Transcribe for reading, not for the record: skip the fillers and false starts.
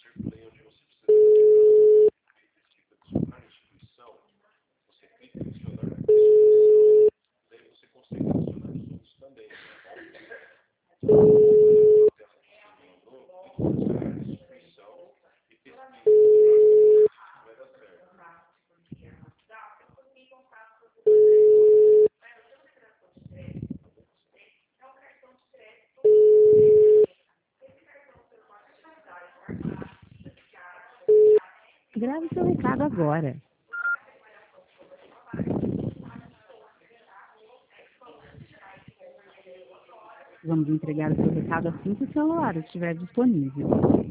Grave seu recado agora. Vamos entregar o seu recado assim que o celular estiver disponível.